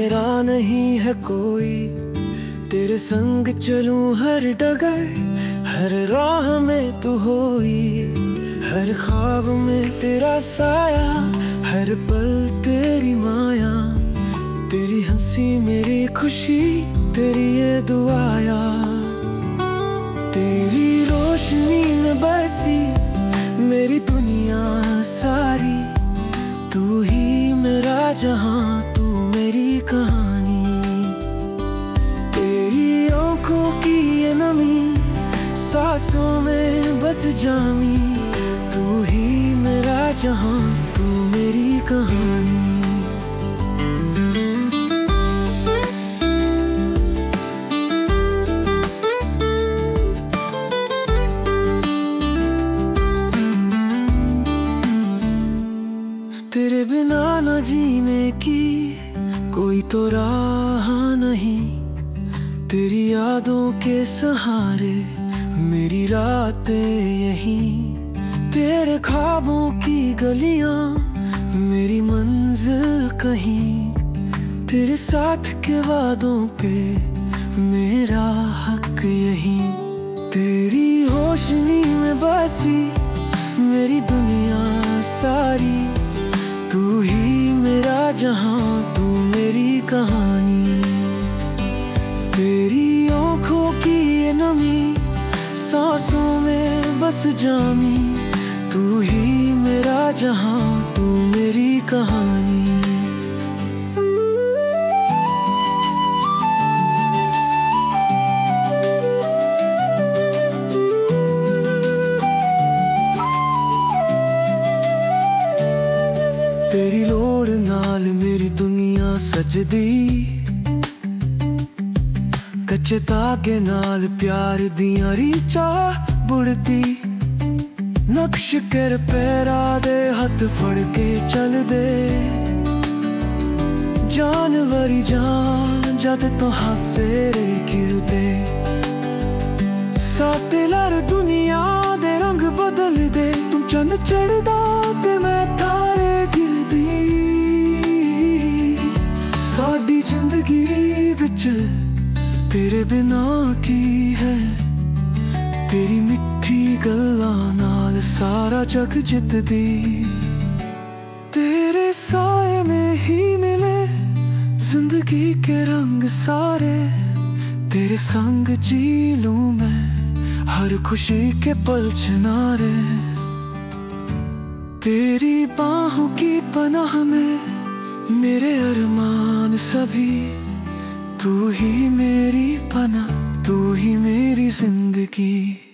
मेरा नहीं है कोई। तेरे संग चलूं हर डगर, हर राह में तू होई। हर ख्वाब में तेरा साया, हर पल तेरी माया। तेरी हंसी मेरी खुशी, तेरी ये दुआया। तेरी रोशनी में बसी मेरी दुनिया सारी। तू ही मेरा जहां, तू मेरी कहानी। तेरी आंखों की ये नमी सांसों में बस जामी। तू ही मेरा जहां, तू मेरी कहानी। तेरे बिना न जीने की कोई तो राह नहीं। तेरी यादों के सहारे मेरी रातें यहीं। तेरे ख्वाबों की गलियां मेरी मंजिल कहीं। तेरे साथ के वादों पे मेरा हक यहीं। तेरी रोशनी में बसी मेरी दुनिया सारी। तू ही मेरा जहां, तू मेरी कहानी। तेरी आंखों की ये नमी सांसों में बस जामी। तू ही मेरा जहां, तू मेरी कहानी। तेरी लोड़ नाल मेरी दुनिया सजदी। कच्चे धागे नाल प्यार दियां रीचां बुड़दी। नक्श कर पैरा दे हथ फड़ के चल दे। जानवरी जान जद तो हासे रे गिरदे। साते लर दुनिया दे रंग बदल दे। तू चंद चढ़दा ते मैं तारे गिरदी। साडी जिंदगी विच तेरे बिना की है। तेरी मिठी गल्लां नाल सारा जग जितदी। तेरे साए में ही मिले जिंदगी के रंग सारे। तेरे संग जी लूं मैं हर खुशी के पल चिनारे। तेरी बाहों की पनाह में मेरे अरमान सभी। तू ही मेरी पनाह, तू ही मेरी जिंदगी।